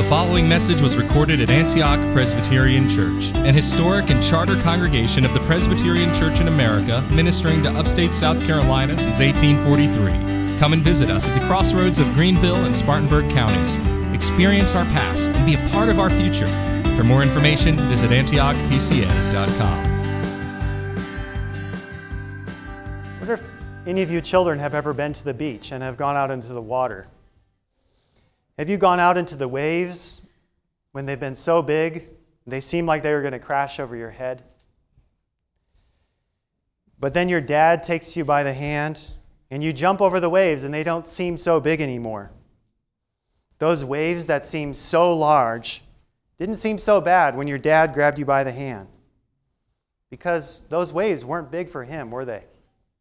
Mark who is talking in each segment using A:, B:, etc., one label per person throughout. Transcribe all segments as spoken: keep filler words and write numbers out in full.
A: following message was recorded at Antioch Presbyterian Church, an historic and charter congregation of the Presbyterian Church in America, ministering to upstate South Carolina since eighteen forty-three. Come and visit us at the crossroads of Greenville and Spartanburg counties. Experience our past and be a part of our future. For more information, visit antioch p c a dot com.
B: I wonder if any of you children have ever been to the beach and have gone out into the water. Have you gone out into the waves when they've been so big, they seem like they were going to crash over your head? But then your dad takes you by the hand and you jump over the waves and they don't seem so big anymore. Those waves that seem so large didn't seem so bad when your dad grabbed you by the hand. Because those waves weren't big for him, were they?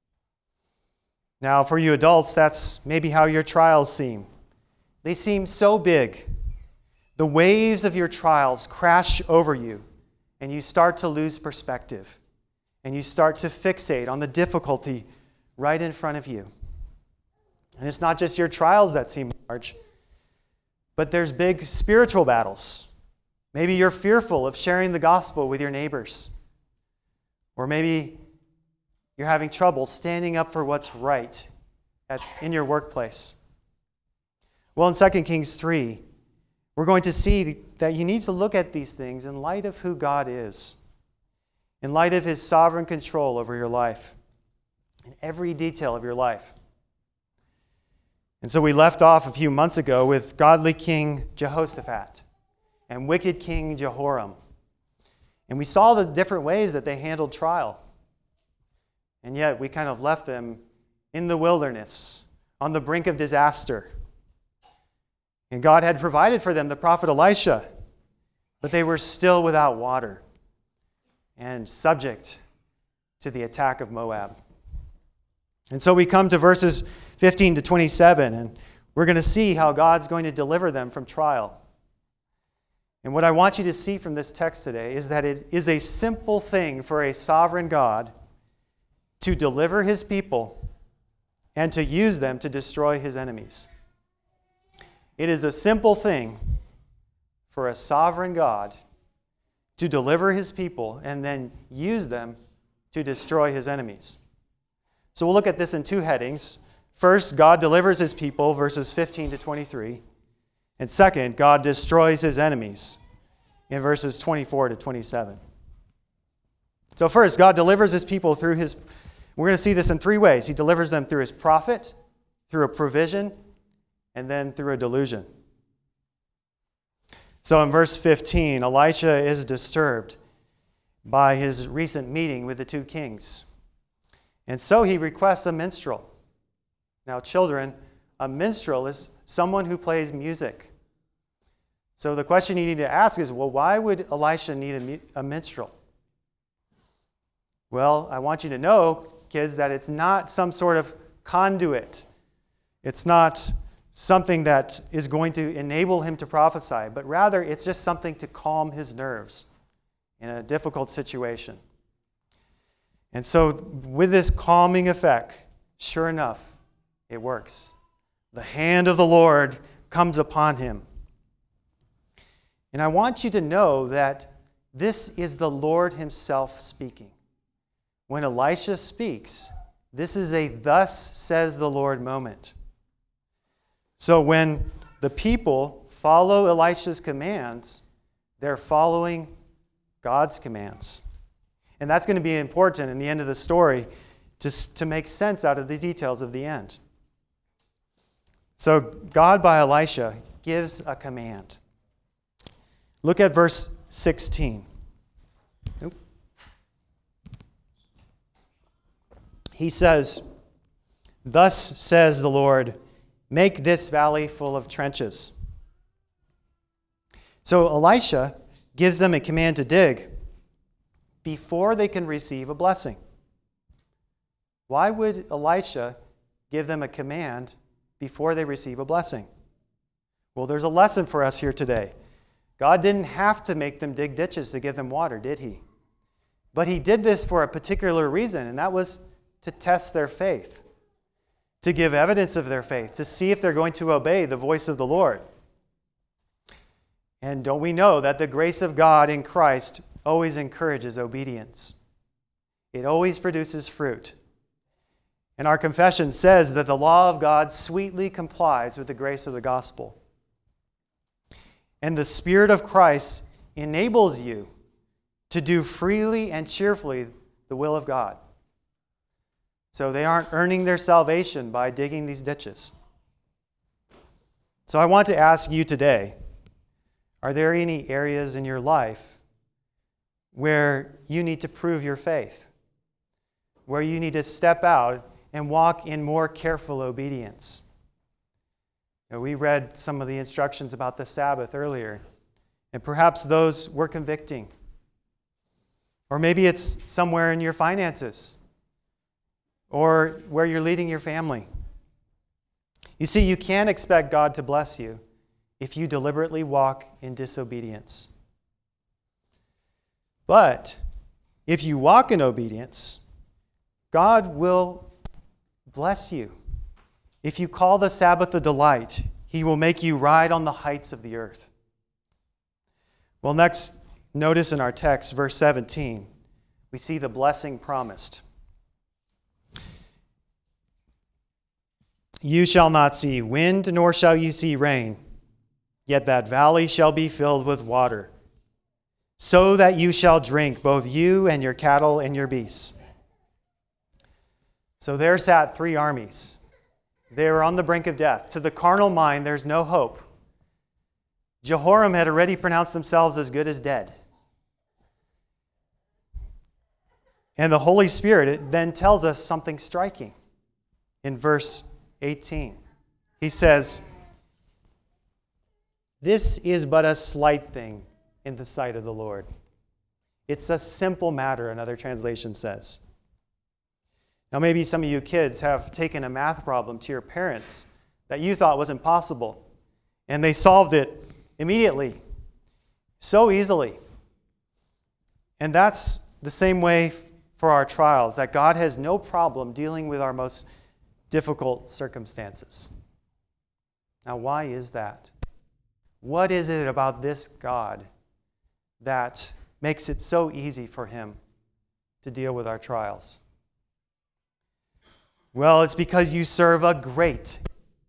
B: Now, for you adults, that's maybe how your trials seem. They seem so big. The waves of your trials crash over you, and you start to lose perspective, and you start to fixate on the difficulty right in front of you. And it's not just your trials that seem large, but there's big spiritual battles. Maybe you're fearful of sharing the gospel with your neighbors, or maybe you're having trouble standing up for what's right at, in your workplace. Well, in Second Kings three, we're going to see that you need to look at these things in light of who God is, in light of His sovereign control over your life, in every detail of your life. And so we left off a few months ago with godly King Jehoshaphat and wicked King Jehoram. And we saw the different ways that they handled trial. And yet we kind of left them in the wilderness, on the brink of disaster. And God had provided for them the prophet Elisha, but they were still without water and subject to the attack of Moab. And so we come to verses fifteen to twenty-seven, and we're going to see how God's going to deliver them from trial. And what I want you to see from this text today is that it is a simple thing for a sovereign God to deliver His people and to use them to destroy His enemies. It is a simple thing for a sovereign God to deliver His people and then use them to destroy His enemies. So we'll look at this in two headings. First, God delivers His people, verses fifteen to twenty-three. And second, God destroys His enemies in verses twenty-four to twenty-seven. So first, God delivers His people through His... We're going to see this in three ways. He delivers them through His prophet, through a provision, and then through a delusion. So in verse fifteen, Elisha is disturbed by his recent meeting with the two kings. And so he requests a minstrel. Now, children, a minstrel is someone who plays music. So the question you need to ask is, well, why would Elisha need a, a minstrel? Well, I want you to know, kids, that it's not some sort of conduit. It's not something that is going to enable him to prophesy, but rather it's just something to calm his nerves in a difficult situation. And so with this calming effect, sure enough, it works. The hand of the Lord comes upon him. And I want you to know that this is the Lord Himself speaking. When Elisha speaks, this is a "thus says the Lord" moment. So when the people follow Elisha's commands, they're following God's commands. And that's going to be important in the end of the story to, to make sense out of the details of the end. So God, by Elisha, gives a command. Look at verse sixteen. Oop. He says, "Thus says the Lord, make this valley full of trenches." So Elisha gives them a command to dig before they can receive a blessing. Why would Elisha give them a command before they receive a blessing? Well, there's a lesson for us here today. God didn't have to make them dig ditches to give them water, did He? But He did this for a particular reason, and that was to test their faith, to give evidence of their faith, to see if they're going to obey the voice of the Lord. And don't we know that the grace of God in Christ always encourages obedience? It always produces fruit. And our confession says that the law of God sweetly complies with the grace of the gospel. And the Spirit of Christ enables you to do freely and cheerfully the will of God. So they aren't earning their salvation by digging these ditches. So I want to ask you today, are there any areas in your life where you need to prove your faith? Where you need to step out and walk in more careful obedience? You know, we read some of the instructions about the Sabbath earlier, and perhaps those were convicting. Or maybe it's somewhere in your finances, or where you're leading your family. You see, you can't expect God to bless you if you deliberately walk in disobedience. But if you walk in obedience, God will bless you. If you call the Sabbath a delight, He will make you ride on the heights of the earth. Well, next, notice in our text, verse seventeen, we see the blessing promised. You shall not see wind, nor shall you see rain, yet that valley shall be filled with water, so that you shall drink, both you and your cattle and your beasts. So there sat three armies. They were on the brink of death. To the carnal mind, there's no hope. Jehoram had already pronounced themselves as good as dead. And the Holy Spirit then tells us something striking in verse eighteen. He says, "This is but a slight thing in the sight of the Lord." It's a simple matter, another translation says. Now, maybe some of you kids have taken a math problem to your parents that you thought was impossible, and they solved it immediately, so easily. And that's the same way for our trials, that God has no problem dealing with our most difficult circumstances. Now, why is that? What is it about this God that makes it so easy for Him to deal with our trials? Well, it's because you serve a great.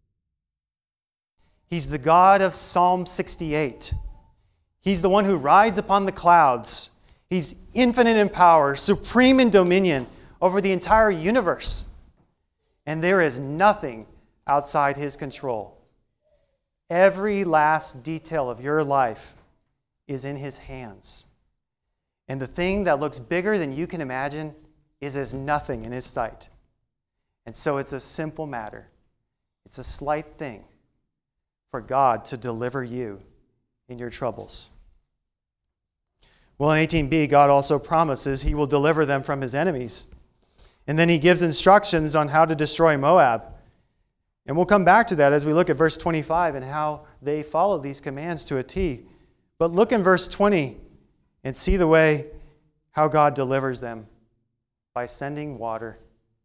B: He's the God of Psalm sixty-eight. He's the one who rides upon the clouds. He's infinite in power, supreme in dominion over the entire universe. And there is nothing outside His control. Every last detail of your life is in His hands. And the thing that looks bigger than you can imagine is as nothing in His sight. And so it's a simple matter. It's a slight thing for God to deliver you in your troubles. Well, in eighteen b, God also promises He will deliver them from His enemies. And then He gives instructions on how to destroy Moab. And we'll come back to that as we look at verse twenty-five and how they follow these commands to a T. But look in verse twenty and see the way how God delivers them by sending water.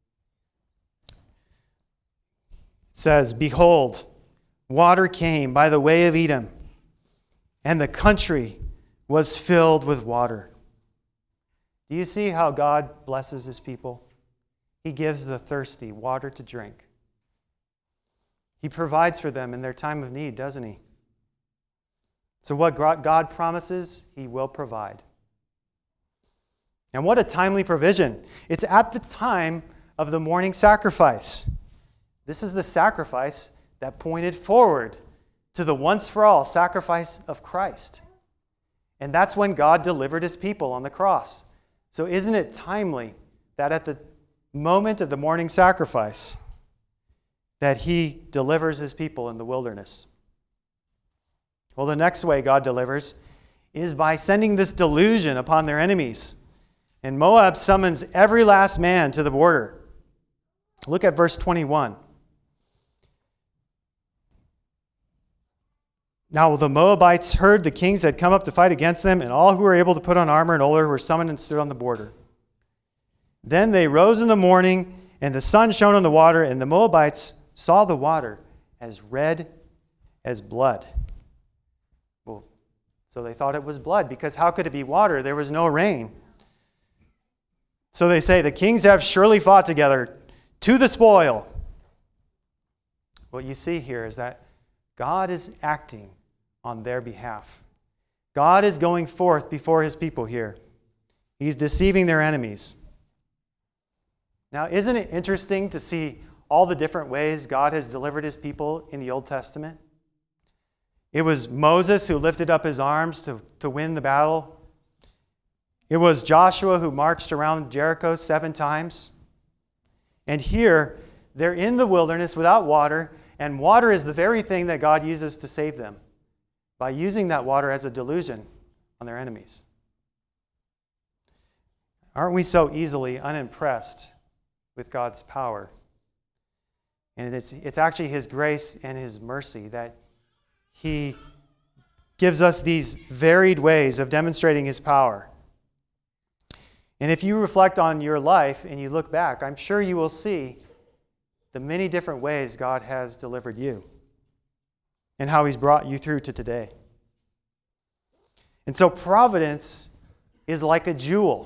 B: It says, "Behold, water came by the way of Edom, and the country was filled with water." Do you see how God blesses His people? He gives the thirsty water to drink. He provides for them in their time of need, doesn't He? So what God promises, He will provide. And what a timely provision. It's at the time of the morning sacrifice. This is the sacrifice that pointed forward to the once-for-all sacrifice of Christ. And that's when God delivered His people on the cross. So isn't it timely that at the moment of the morning sacrifice that He delivers His people in the wilderness? Well, the next way God delivers is by sending this delusion upon their enemies. And Moab summons every last man to the border. Look at verse twenty-one. Now the Moabites heard the kings had come up to fight against them, and all who were able to put on armor and older were summoned and stood on the border. Then they rose in the morning, and the sun shone on the water, and the Moabites saw the water as red as blood. Well, So they thought it was blood, because how could it be water? There was no rain. So they say, the kings have surely fought together to the spoil. What you see here is that God is acting on their behalf. God is going forth before his people here. He's deceiving their enemies. Now, isn't it interesting to see all the different ways God has delivered his people in the Old Testament? It was Moses who lifted up his arms to, to win the battle. It was Joshua who marched around Jericho seven times. And here, they're in the wilderness without water, and water is the very thing that God uses to save them, by using that water as a delusion on their enemies. Aren't we so easily unimpressed with God's power? And it's, it's actually his grace and his mercy that he gives us these varied ways of demonstrating his power. And if you reflect on your life and you look back, I'm sure you will see the many different ways God has delivered you and how he's brought you through to today. And so providence is like a jewel.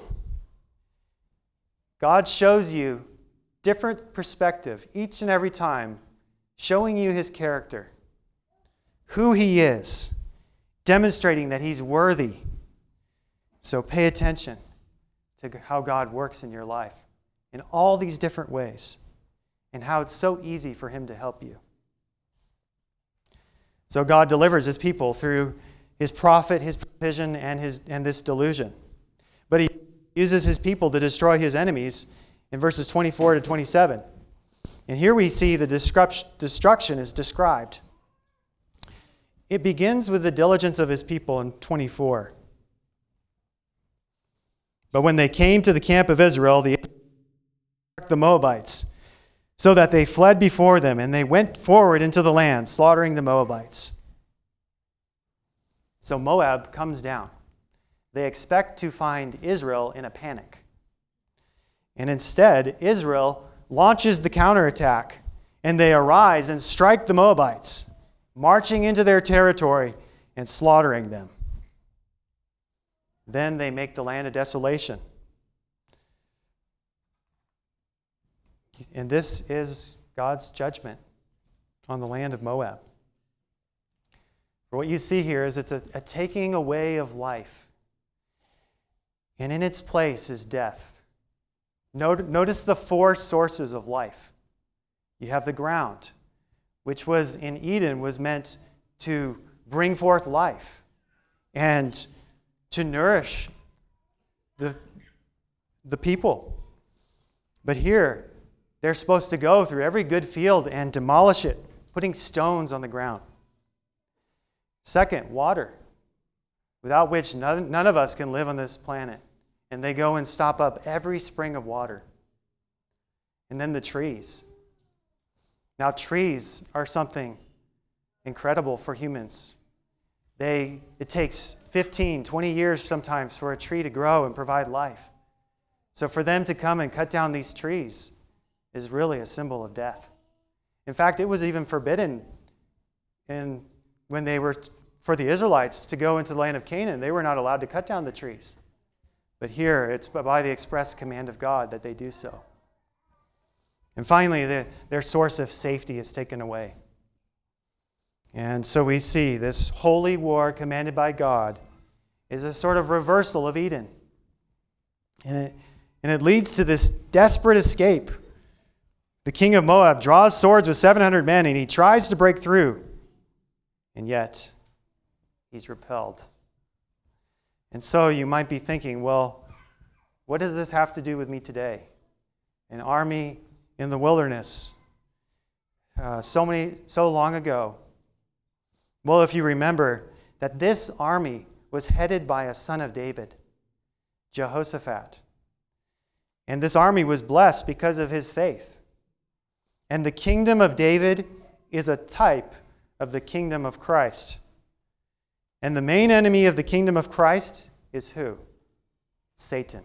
B: God shows you different perspective each and every time, showing you his character, who he is, demonstrating that he's worthy. So pay attention to how God works in your life in all these different ways, and how it's so easy for him to help you. So God delivers his people through his prophet, his provision, and, his, and this delusion. But he uses his people to destroy his enemies in verses twenty-four to twenty-seven. And here we see the destruction is described. It begins with the diligence of his people in twenty-four. But when they came to the camp of Israel, the the Moabites, so that they fled before them, and they went forward into the land, slaughtering the Moabites. So Moab comes down. They expect to find Israel in a panic. And instead, Israel launches the counterattack, and they arise and strike the Moabites, marching into their territory and slaughtering them. Then they make the land a desolation. And this is God's judgment on the land of Moab. For what you see here is it's a, a taking away of life. And in its place is death. Notice the four sources of life. You have the ground, which was in Eden was meant to bring forth life and to nourish the, the people. But here, they're supposed to go through every good field and demolish it, putting stones on the ground. Second, water, without which none, none of us can live on this planet. And they go and stop up every spring of water. And then the trees. Now, trees are something incredible for humans. They, it takes fifteen, twenty years sometimes for a tree to grow and provide life. So for them to come and cut down these trees is really a symbol of death. In fact, it was even forbidden in, when they were, for the Israelites to go into the land of Canaan. They were not allowed to cut down the trees. But here, it's by the express command of God that they do so. And finally, the, their source of safety is taken away. And so we see this holy war commanded by God is a sort of reversal of Eden. And it, and it leads to this desperate escape. The king of Moab draws swords with seven hundred men, and he tries to break through. And yet, he's repelled. And so you might be thinking, well, what does this have to do with me today? An army in the wilderness, uh, so many, so long ago. Well, if you remember that this army was headed by a son of David, Jehoshaphat. And this army was blessed because of his faith. And the kingdom of David is a type of the kingdom of Christ. And the main enemy of the kingdom of Christ is who? Satan.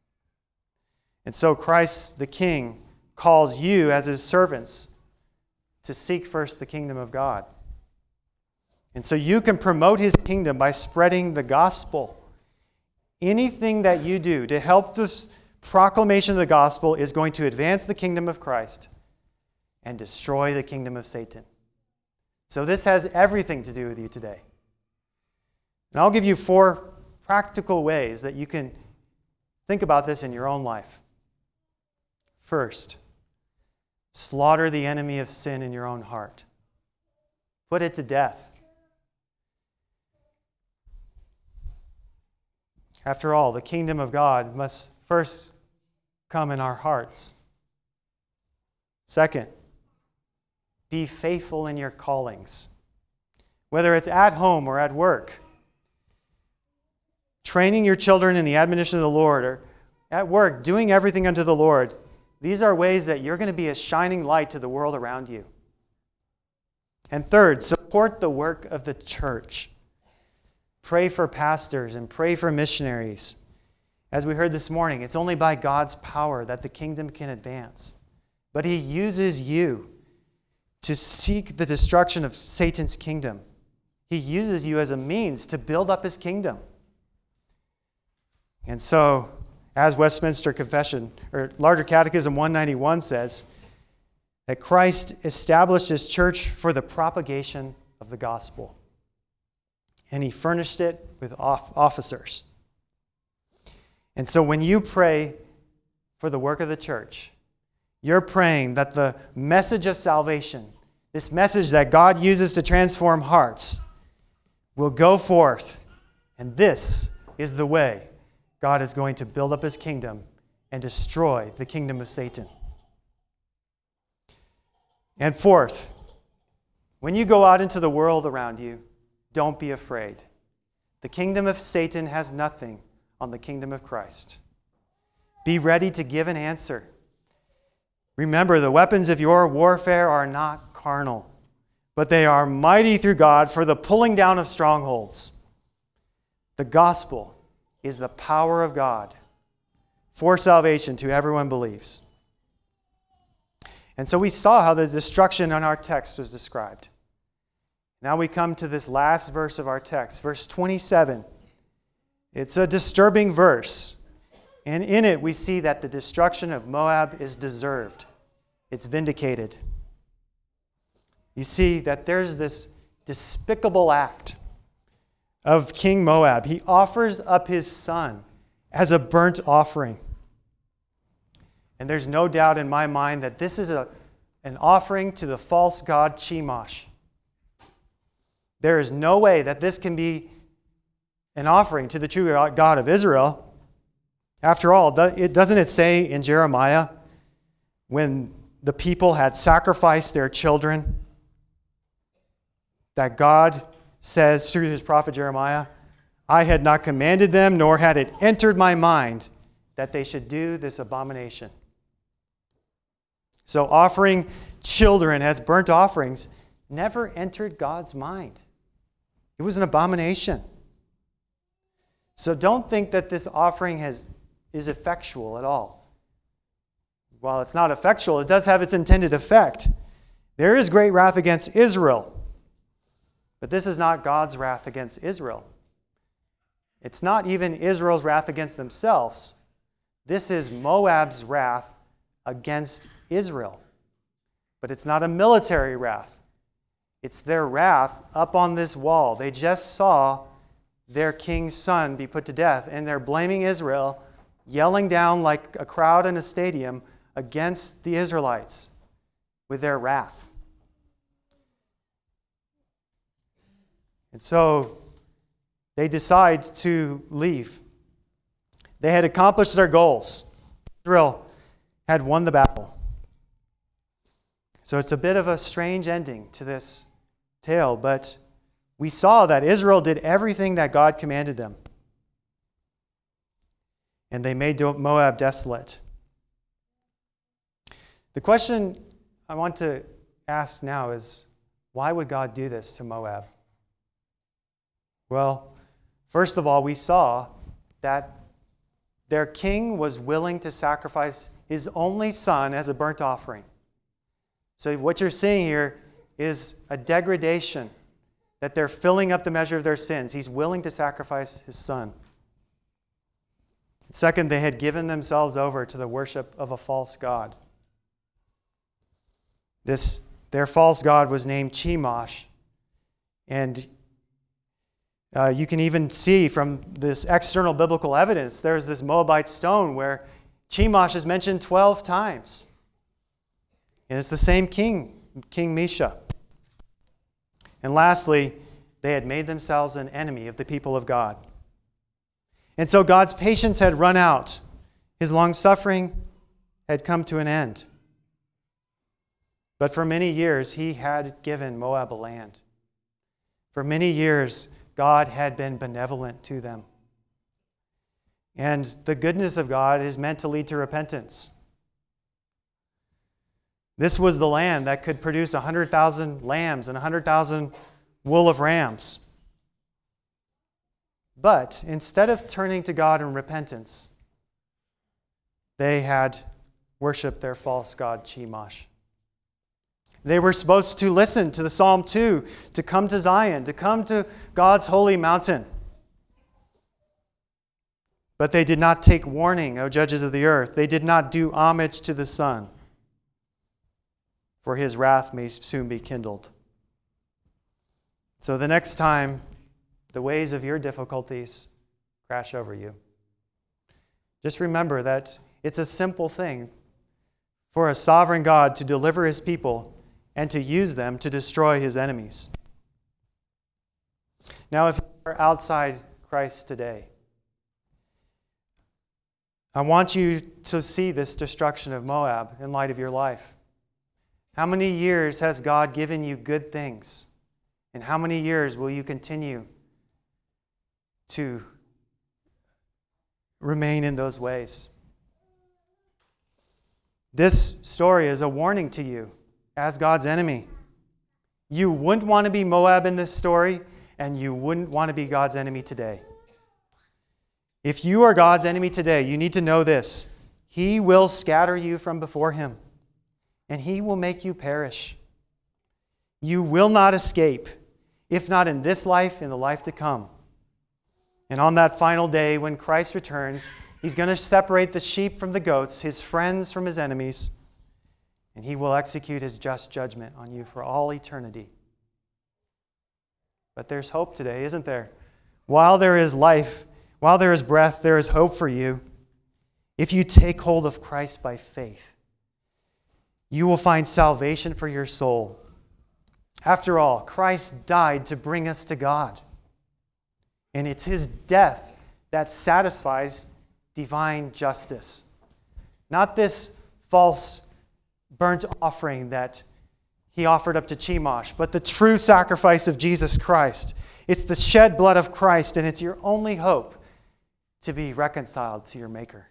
B: And so Christ the King calls you as his servants to seek first the kingdom of God. And so you can promote his kingdom by spreading the gospel. Anything that you do to help the proclamation of the gospel is going to advance the kingdom of Christ and destroy the kingdom of Satan. So this has everything to do with you today. And I'll give you four practical ways that you can think about this in your own life. First, slaughter the enemy of sin in your own heart. Put it to death. After all, the kingdom of God must first come in our hearts. Second, be faithful in your callings. Whether it's at home or at work, training your children in the admonition of the Lord, or at work, doing everything unto the Lord, these are ways that you're going to be a shining light to the world around you. And third, support the work of the church. Pray for pastors and pray for missionaries. As we heard this morning, it's only by God's power that the kingdom can advance. But he uses you to seek the destruction of Satan's kingdom. He uses you as a means to build up his kingdom. And so, as Westminster Confession, or Larger Catechism one ninety-one says, that Christ established his church for the propagation of the gospel. And he furnished it with officers. And so when you pray for the work of the church, you're praying that the message of salvation, this message that God uses to transform hearts, will go forth. And this is the way God is going to build up his kingdom and destroy the kingdom of Satan. And fourth, when you go out into the world around you, don't be afraid. The kingdom of Satan has nothing on the kingdom of Christ. Be ready to give an answer. Remember, the weapons of your warfare are not carnal, but they are mighty through God for the pulling down of strongholds. The gospel is the power of God for salvation to everyone who believes. And so we saw how the destruction in our text was described. Now we come to this last verse of our text, verse twenty-seven. It's a disturbing verse. And in it we see that the destruction of Moab is deserved. It's vindicated. You see that there's this despicable act of King Moab. He offers up his son as a burnt offering. And there's no doubt in my mind that this is a, an offering to the false god Chemosh. There is no way that this can be an offering to the true God of Israel. After all, doesn't it say in Jeremiah, when the people had sacrificed their children, that God says through his prophet Jeremiah, I had not commanded them, nor had it entered my mind that they should do this abomination. So offering children as burnt offerings never entered God's mind. It was an abomination. So don't think that this offering has, is effectual at all. While it's not effectual, it does have its intended effect. There is great wrath against Israel. But this is not God's wrath against Israel. It's not even Israel's wrath against themselves. This is Moab's wrath against Israel. But it's not a military wrath. It's their wrath up on this wall. They just saw their king's son be put to death, and they're blaming Israel, yelling down like a crowd in a stadium against the Israelites with their wrath. And so they decide to leave. They had accomplished their goals. Israel had won the battle. So it's a bit of a strange ending to this tale, but we saw that Israel did everything that God commanded them. And they made Moab desolate. The question I want to ask now is, why would God do this to Moab? Well, first of all, we saw that their king was willing to sacrifice his only son as a burnt offering. So what you're seeing here is a degradation that they're filling up the measure of their sins. He's willing to sacrifice his son. Second, they had given themselves over to the worship of a false god. This, their false god was named Chemosh. And uh, you can even see from this external biblical evidence, there's this Moabite stone where Chemosh is mentioned twelve times. And it's the same king, King Mesha. And lastly, they had made themselves an enemy of the people of God. And so God's patience had run out. His long-suffering had come to an end. But for many years, he had given Moab a land. For many years, God had been benevolent to them. And the goodness of God is meant to lead to repentance. This was the land that could produce one hundred thousand lambs and one hundred thousand wool of rams. But instead of turning to God in repentance, they had worshiped their false god, Chemosh. They were supposed to listen to the Psalm two, to come to Zion, to come to God's holy mountain. But they did not take warning, O judges of the earth. They did not do homage to the Son, for his wrath may soon be kindled. So the next time the waves of your difficulties crash over you, just remember that it's a simple thing for a sovereign God to deliver his people and to use them to destroy his enemies. Now, if you are outside Christ today, I want you to see this destruction of Moab in light of your life. How many years has God given you good things? And how many years will you continue to remain in those ways? This story is a warning to you as God's enemy. You wouldn't want to be Moab in this story, and you wouldn't want to be God's enemy today. If you are God's enemy today, you need to know this. He will scatter you from before him, and he will make you perish. You will not escape, if not in this life, in the life to come. And on that final day, when Christ returns, he's going to separate the sheep from the goats, his friends from his enemies, and he will execute his just judgment on you for all eternity. But there's hope today, isn't there? While there is life, while there is breath, there is hope for you. If you take hold of Christ by faith, you will find salvation for your soul. After all, Christ died to bring us to God. And it's his death that satisfies divine justice. Not this false burnt offering that he offered up to Chemosh, but the true sacrifice of Jesus Christ. It's the shed blood of Christ, and it's your only hope to be reconciled to your Maker.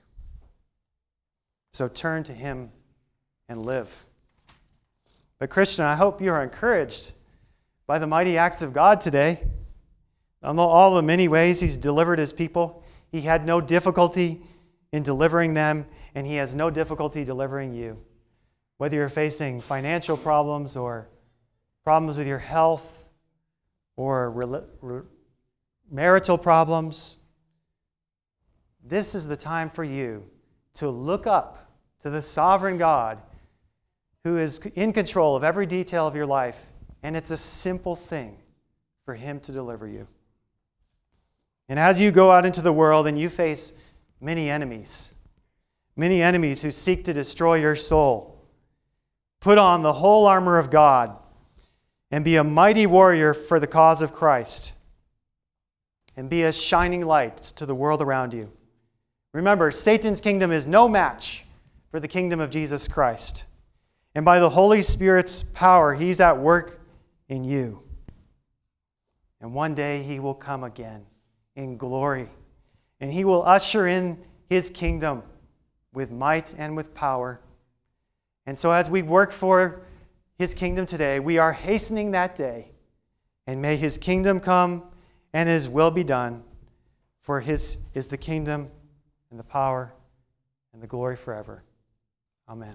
B: So turn to him and live. But Christian, I hope you are encouraged by the mighty acts of God today. On all the many ways he's delivered his people, he had no difficulty in delivering them, and he has no difficulty delivering you. Whether you're facing financial problems or problems with your health or re- re- marital problems, this is the time for you to look up to the sovereign God who is in control of every detail of your life, and it's a simple thing for him to deliver you. And as you go out into the world and you face many enemies, many enemies who seek to destroy your soul, put on the whole armor of God and be a mighty warrior for the cause of Christ, and be a shining light to the world around you. Remember, Satan's kingdom is no match for the kingdom of Jesus Christ. And by the Holy Spirit's power, he's at work in you. And one day he will come again in glory. And he will usher in his kingdom with might and with power. And so as we work for his kingdom today, we are hastening that day. And may his kingdom come and his will be done. For his is the kingdom and the power and the glory forever. Amen.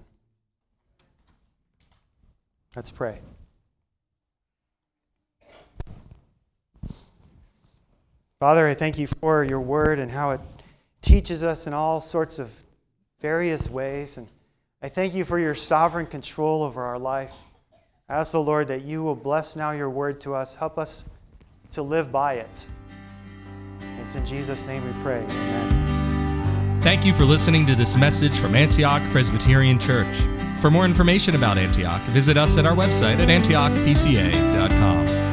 B: Let's pray. Father, I thank you for your word and how it teaches us in all sorts of various ways. And I thank you for your sovereign control over our life. I ask, O Lord, that you will bless now your word to us. Help us to live by it. It's in Jesus' name we pray. Amen.
A: Thank you for listening to this message from Antioch Presbyterian Church. For more information about Antioch, visit us at our website at antioch p c a dot com.